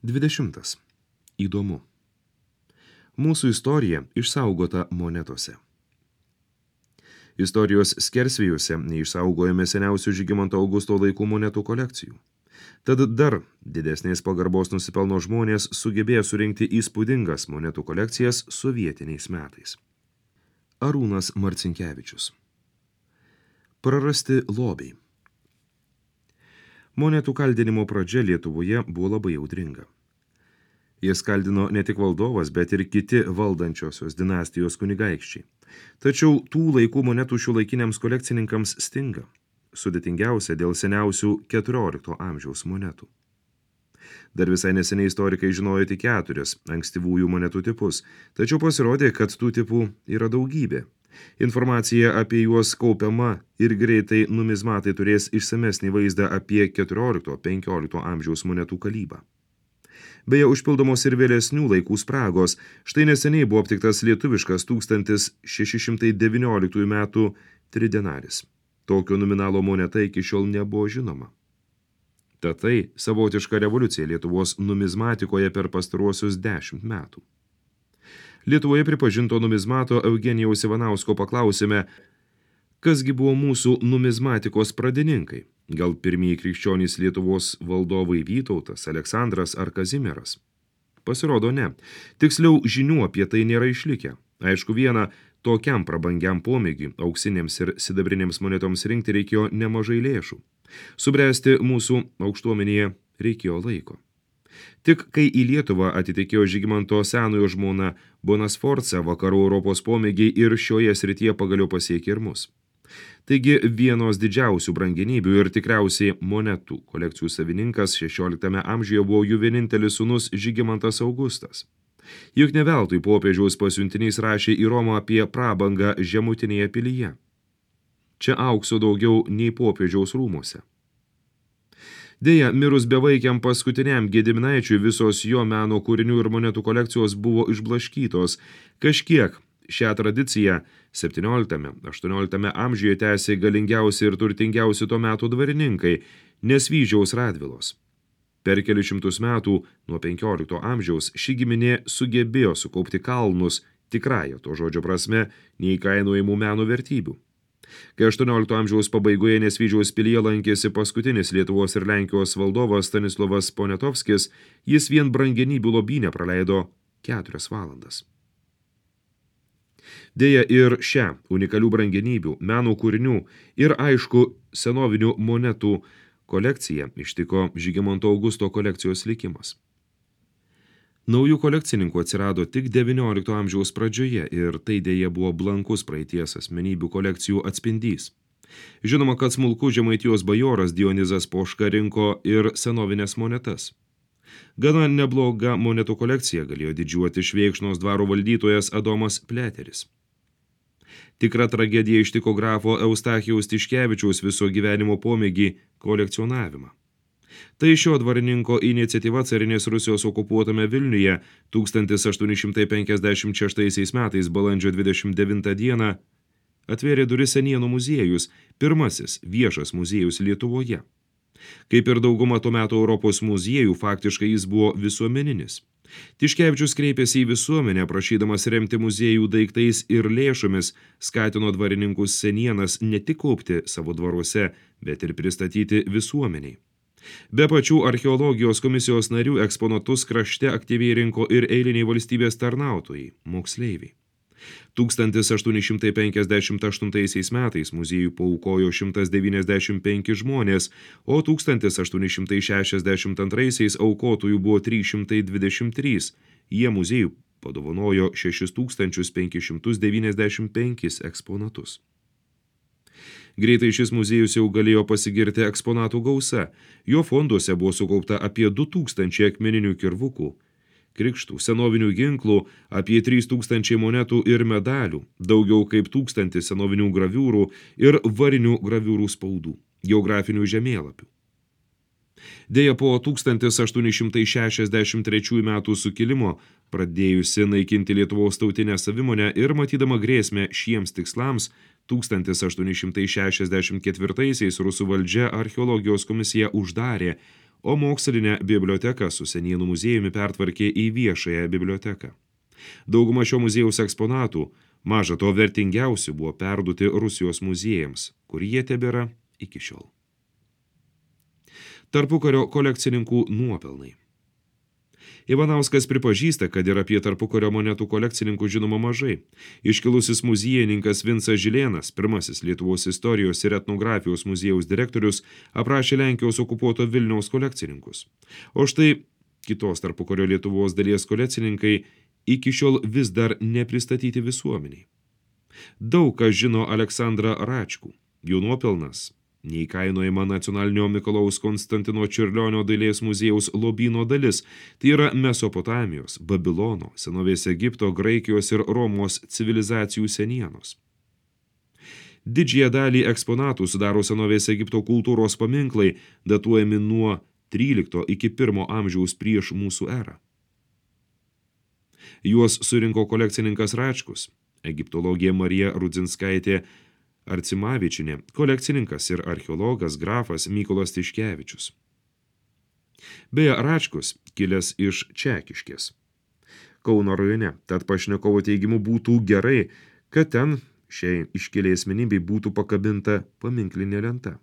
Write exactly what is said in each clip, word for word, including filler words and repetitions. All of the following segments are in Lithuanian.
Dvidešimtas. Įdomu. Mūsų istorija išsaugota monetose. Istorijos skersvėjuose neišsaugojame seniausių Žygimanto Augusto laikų monetų kolekcijų. Tad dar didesnės pagarbos nusipelno žmonės sugebėjo surinkti įspūdingas monetų kolekcijas sovietiniais metais. Arūnas Marcinkevičius. Prarasti lobiai. Monetų kaldinimo pradžia Lietuvoje buvo labai audringa. Jas kaldino ne tik valdovas, bet ir kiti valdančiosios dinastijos kunigaikščiai. Tačiau tų laikų monetų šiuolaikiniams kolekcininkams stinga. Sudėtingiausia dėl seniausių keturiolikto amžiaus monetų. Dar visai neseniai istorikai žinojo tik keturis ankstyvųjų monetų tipus, tačiau pasirodė, kad tų tipų yra daugybė. Informacija apie juos kaupiama ir greitai numizmatai turės išsamesnį vaizdą apie keturiolikto-penkiolikto amžiaus monetų kalybą. Beje, užpildomos ir vėlesnių laikų spragos. Štai neseniai buvo aptiktas lietuviškas tūkstantis šeši šimtai devynioliktųjų metų tridenaris. Tokio nominalo moneta iki šiol nebuvo žinoma. Tad tai savotiška revoliucija Lietuvos numizmatikoje per pastaruosius dešimt metų. Lietuvoje pripažinto numizmato Eugenijaus Ivanausko paklausėme, kasgi buvo mūsų numizmatikos pradininkai. Gal pirmieji krikščionys Lietuvos valdovai Vytautas, Aleksandras ar Kazimieras? Pasirodo ne. Tiksliau, žinių apie tai nėra išlikę. Aišku, viena, tokiam prabangiam pomėgiui, auksinėms ir sidabrinėms monetoms rinkti reikėjo nemažai lėšų. Subręsti mūsų aukštuomenėje reikėjo laiko. Tik kai į Lietuvą atitekėjo Žygimanto senojo žmona Bona Sforza, vakarų Europos pomėgiai ir šioje srityje pagaliau pasiekė ir mus. Taigi vienos didžiausių brangenybių ir tikriausiai monetų kolekcijų savininkas šešioliktame amžiuje buvo jų vienintelis sūnus Žygimantas Augustas. Juk ne veltui popiežiaus pasiuntinys rašė į Romą apie prabangą žemutinėje pilyje. Čia aukso daugiau nei popiežiaus rūmuose. Deja, mirus bevaikiam paskutiniam Gediminaičiui visos jo meno kūrinių ir monetų kolekcijos buvo išblaškytos. Kažkiek šią tradiciją septynioliktame-aštuonioliktame amžiuje tęsė galingiausi ir turtingiausi to meto dvarininkai, Nesvyžiaus Radvilos. Per kelius šimtus metų nuo penkiolikto amžiaus ši giminė sugebėjo sukaupti kalnus, tikrąja to žodžio prasme, neįkainojamų meno vertybių. Kai aštuoniolikto amžiaus pabaigoje Nesvyžiaus pilyje lankėsi paskutinis Lietuvos ir Lenkijos valdovas Stanislovas Poniatovskis, jis vien brangenybių lobyne praleido keturias valandas. Deja, ir šią unikalių brangenybių, meno kūrinių ir aišku senovinių monetų kolekciją ištiko Žygimanto Augusto kolekcijos likimas. Naujų kolekcininkų atsirado tik devyniolikto amžiaus pradžioje ir tai dėja buvo blankus praeities asmenybių kolekcijų atspindys. Žinoma, kad smulkus Žemaitijos bajoras Dionizas Poška rinko ir senovinės monetas. Gana nebloga monetų kolekcija galėjo didžiuoti Švėkšnos dvaro valdytojas Adomas Pleteris. Tikra tragedija ištiko grafo Eustachijaus Tiškevičiaus viso gyvenimo pomėgį kolekcionavimą. Tai šio dvarininko iniciatyva carinės Rusijos okupuotame Vilniuje tūkstantis aštuoni šimtai penkiasdešimt šeštaisiais metais balandžio dvidešimt devintą dieną atvėrė duris Senienų muziejus, pirmasis viešas muziejus Lietuvoje. Kaip ir dauguma to meto Europos muziejų, faktiškai jis buvo visuomeninis. Tiškevičius kreipėsi į visuomenę, prašydamas remti muziejų daiktais ir lėšomis, skatino dvarininkus senienas ne tik kaupti savo dvaruose, bet ir pristatyti visuomeniai. Be pačių archeologijos komisijos narių eksponatus krašte aktyviai rinko ir eiliniai valstybės tarnautojai, moksleiviai. tūkstantis aštuoni šimtai penkiasdešimt aštuntaisiais metais muziejų paaukojo šimtas devyniasdešimt penki žmonės, o tūkstantis aštuoni šimtai šešiasdešimt antraisiais aukotojų buvo trys šimtai dvidešimt trys. Jie muziejų padovanojo šešis tūkstančius penkis šimtus devyniasdešimt penkis eksponatus. Greitai šis muziejus jau galėjo pasigirti eksponatų gausa. Jo fonduose buvo sukaupta apie du tūkstančiai akmeninių kirvukų, krikštų, senovinių ginklų, apie trys tūkstančiai monetų ir medalių, daugiau kaip tūkstantis senovinių graviūrų ir varinių graviūrų spaudų, geografinių žemėlapių. Deja, po tūkstantis aštuoni šimtai šešiasdešimt trečiųjų metų sukilimo, pradėjusi naikinti Lietuvos tautinę savimonę ir matydama grėsmę šiems tikslams, tūkstantis aštuoni šimtai šešiasdešimt ketvirtaisiais rusų valdžia archeologijos komisiją uždarė, o mokslinę biblioteką su senienų muziejumi pertvarkė į viešąją biblioteką. Dauguma šio muziejaus eksponatų, maža to vertingiausių, buvo perduoti Rusijos muziejams, kur jie tebėra iki šiol. Tarpukario kolekcininkų nuopelnai. Ivanauskas pripažįsta, kad ir apie tarpukario monetų kolekcininkų žinoma mažai. Iškilusis muziejininkas Vincas Žilėnas, pirmasis Lietuvos istorijos ir etnografijos muziejaus direktorius, aprašė Lenkijos okupuoto Vilniaus kolekcininkus. O štai kitos tarpukario Lietuvos dalies kolekcininkai iki šiol vis dar nepristatyti visuomeniai. Daug kas žino Aleksandrą Račkų. Jo nuopelnas neįkainojama nacionalinio Mikalojaus Konstantino Čiurlionio dailės muziejaus lobyno dalis, tai yra Mesopotamijos, Babilono, senovės Egipto, Graikijos ir Romos civilizacijų senienos. Didžiąją dalį eksponatų sudaro senovės Egipto kultūros paminklai, datuojami nuo trylikto iki pirmo amžiaus prieš mūsų erą. Juos surinko kolekcininkas Račkus, egiptologė Marija Rudzinskaitė Arcimavičienė, kolekcininkas ir archeologas grafas Mykolas Tiškevičius. Beje, Račkus kilęs iš Čekiškės, Kauno rajone, tad pašnekovo teigimu būtų gerai, kad ten šiai iškiliai asmenybei būtų pakabinta paminklinė lenta.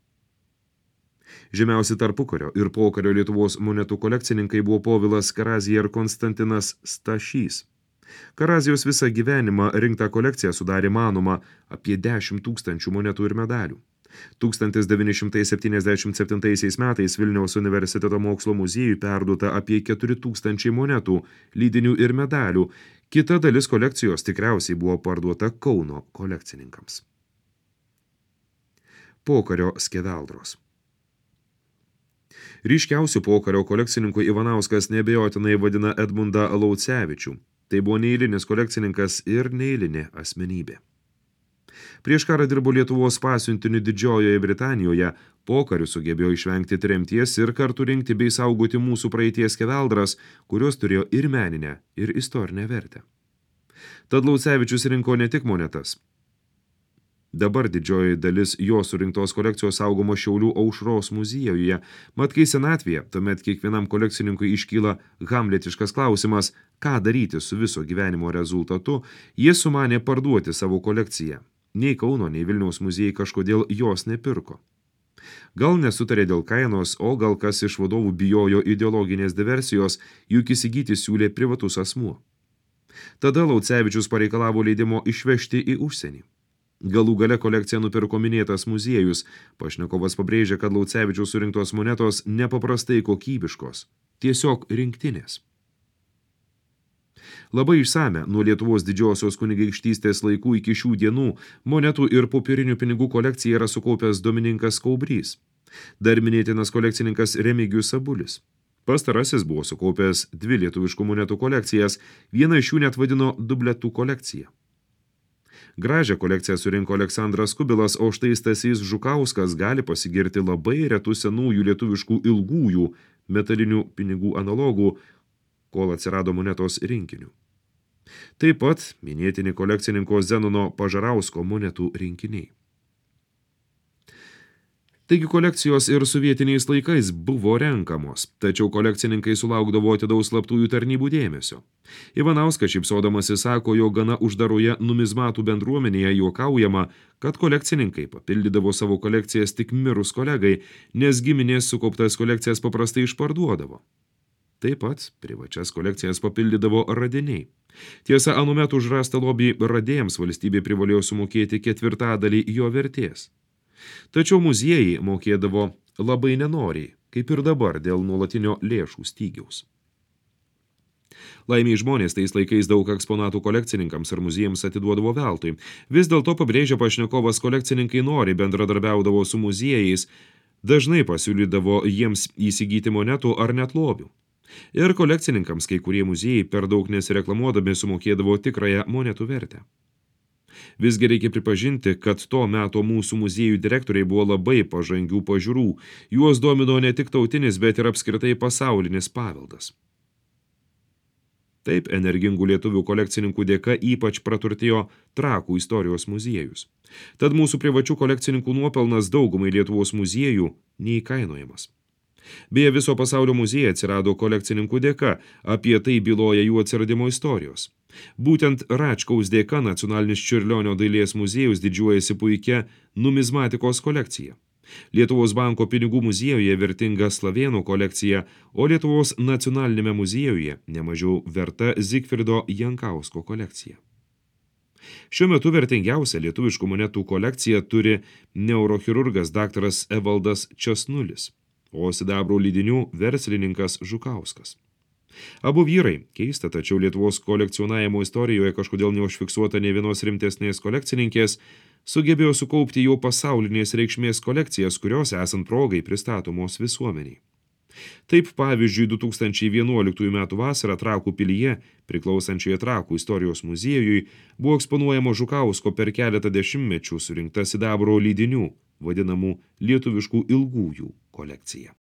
Žymiausi tarpukario ir pokario Lietuvos monetų kolekcininkai buvo Povilas Karazija ir Konstantinas Stašys. Karazijos visą gyvenimą rinktą kolekciją sudarė manoma apie dešimt tūkstančių monetų ir medalių. tūkstantis devyni šimtai septyniasdešimt septintaisiais metais Vilniaus universiteto mokslo muziejui perduota apie keturi tūkstančiai monetų, lydinių ir medalių. Kita dalis kolekcijos tikriausiai buvo parduota Kauno kolekcininkams. Pokario skeveldros. Ryškiausių pokario kolekcininkų Ivanauskas neabejotinai vadina Edmundą Laucevičių. Tai buvo neeilinis kolekcininkas ir neeilinė asmenybė. Prieš karą dirbo Lietuvos pasiuntiniu Didžiojoje Britanijoje, pokariu sugebėjo išvengti tremties ir kartu rinkti bei saugoti mūsų praeities skeveldras, kurios turėjo ir meninę, ir istorinę vertę. Tad Laucevičius rinko ne tik monetas. Dabar didžioji dalis jo surinktos kolekcijos saugomo Šiaulių Aušros muziejuje, mat kai senatvėje, tuomet kiekvienam kolekcininkui iškyla hamletiškas klausimas, ką daryti su viso gyvenimo rezultatu, jie sumanė parduoti savo kolekciją. Nei Kauno, nei Vilniaus muziejai kažkodėl jos nepirko. Gal nesutarė dėl kainos, o gal kas iš vadovų bijojo ideologinės diversijos, juk įsigyti siūlė privatus asmuo. Tada Laucevičius pareikalavo leidimo išvežti į užsienį. Galų gale kolekciją nupirko minėtas muziejus. Pašnekovas pabrėžė, kad Laucevičiaus surinktos monetos nepaprastai kokybiškos, tiesiog rinktinės. Labai išsame nuo Lietuvos didžiosios kunigaikštystės laikų iki šių dienų monetų ir popierinių pinigų kolekciją yra sukaupęs Domininkas Kaubrys. Dar minėtinas kolekcininkas Remigijus Sabulis. Pastarasis buvo sukaupęs dvi lietuviškų monetų kolekcijas, vieną iš jų net vadino dubletų kolekcija. Gražią kolekciją surinko Aleksandras Kubilas, o štai Stasys Žukauskas gali pasigirti labai retų senųjų lietuviškų ilgųjų metalinių pinigų analogų, kol atsirado monetos rinkinių. Taip pat minėtini kolekcininko Zenono Pažarausko monetų rinkiniai. Taigi kolekcijos ir sovietiniais laikais buvo renkamos, tačiau kolekcininkai sulaukdavo atidaus slaptųjų tarnybų dėmesio. Ivanauskas šypsodamasi sako, jo gana uždaroje numizmatų bendruomenėje juokaujama, kad kolekcininkai papildydavo savo kolekcijas tik mirus kolegai, nes giminės sukauptas kolekcijas paprastai išparduodavo. Taip pat privačias kolekcijas papildydavo radiniai. Tiesa, anuomet už rastą lobį radėjams valstybė privalėjo sumokėti ketvirtadalį jo vertės. Tačiau muziejai mokėdavo labai nenoriai, kaip ir dabar dėl nuolatinio lėšų stygiaus. Laimiai žmonės tais laikais daug eksponatų kolekcininkams ir muziejams atiduodavo veltui. Vis dėlto pabrėžia pašnekovas, kolekcininkai nori bendradarbiaudavo su muziejais, dažnai pasiūlydavo jiems įsigyti monetų ar net lobių. Ir kolekcininkams kai kurie muziejai per daug nesireklamuodami sumokėdavo tikrąją monetų vertę. Visgi reikia pripažinti, kad to meto mūsų muziejų direktoriai buvo labai pažangių pažiūrų. Juos domino ne tik tautinis, bet ir apskritai pasaulinis paveldas. Taip, energingų lietuvių kolekcininkų dėka ypač praturtėjo Trakų istorijos muziejus. Tad mūsų privačių kolekcininkų nuopelnas daugumai Lietuvos muziejų neįkainojamas. Beje, viso pasaulio muziejai atsirado kolekcininkų dėka, apie tai byloja jų atsiradimo istorijos. Būtent Račkaus dėka Nacionalinis Čiurlionio dailės muziejus didžiuojasi puikia numizmatikos kolekcija. Lietuvos banko pinigų muziejuje vertinga Slavėnų kolekcija, o Lietuvos nacionalinėme muziejuje nemažiau verta Zigfrido Jankausko kolekcija. Šiuo metu vertingiausia lietuviškų monetų kolekciją turi neurochirurgas daktaras Evaldas Česnulis, o sidabro lydinių verslininkas Žukauskas. Abu vyrai, keista, tačiau Lietuvos kolekcionavimo istorijoje kažkodėl neužfiksuota nei vienos rimtesnės kolekcininkės, sugebėjo sukaupti jau pasaulinės reikšmės kolekcijas, kurios esant progai pristatomos visuomeniai. Taip, pavyzdžiui, du tūkstančiai vienuoliktųjų metų vasarą Trakų pilyje, priklausančioje Trakų istorijos muziejui, buvo eksponuojama Žukausko per keletą dešimtmečių surinkta sidabro lydinių, vadinamų lietuviškų ilgųjų kolekcija.